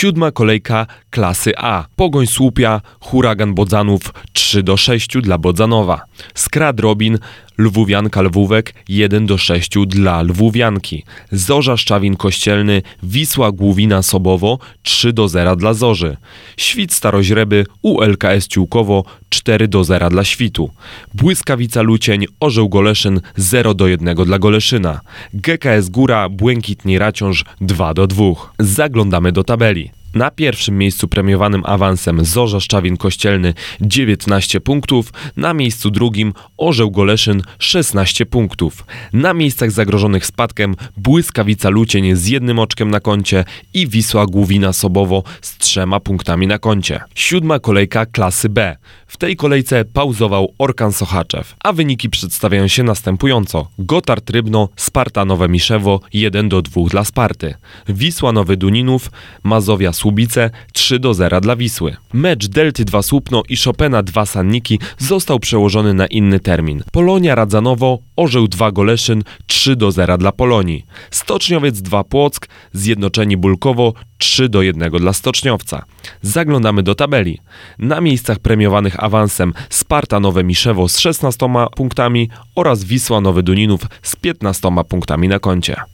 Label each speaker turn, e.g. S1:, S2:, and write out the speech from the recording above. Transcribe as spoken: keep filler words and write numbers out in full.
S1: Siódma kolejka klasy A. Pogoń Słupia, Huragan Bodzanów trzy do sześciu dla Bodzanowa. Skrat Robin, Lwówianka Lwówek jeden do sześciu dla Lwówianki. Zorza Szczawin Kościelny, Wisła Główina Sobowo trzy do zera dla Zorzy. Świt Staroźreby, U L K S Ciłkowo cztery do zera dla Świtu. Błyskawica Lucień, Orzeł Goleszyn zero do jednego dla Goleszyna. G K S Góra, Błękitni Raciąż dwa do dwóch. Zaglądamy do tabeli. Na pierwszym miejscu premiowanym awansem Zorza Szczawin Kościelny dziewiętnaście punktów, na miejscu drugim Orzeł Goleszyn szesnaście punktów. Na miejscach zagrożonych spadkiem Błyskawica Lucień z jednym oczkiem na koncie i Wisła Główina Sobowo z trzema punktami na koncie. Siódma kolejka klasy B. W tej kolejce pauzował Orkan Sochaczew, a wyniki przedstawiają się następująco. Gotard Rybno, Sparta Nowe Miszewo jeden do dwóch dla Sparty. Wisła Nowy Duninów, Mazowia Słubice trzy do zera dla Wisły. Mecz Delty dwa Słupno i Chopina dwa Sanniki został przełożony na inny termin. Polonia Radzanowo, Orzeł dwa Goleszyn trzy do zera dla Polonii. Stoczniowiec dwa Płock, Zjednoczeni Bulkowo trzy do jednego dla Stoczniowca. Zaglądamy do tabeli. Na miejscach premiowanych awansem Sparta Nowe Miszewo z szesnastoma punktami oraz Wisła Nowy Duninów z piętnastoma punktami na koncie.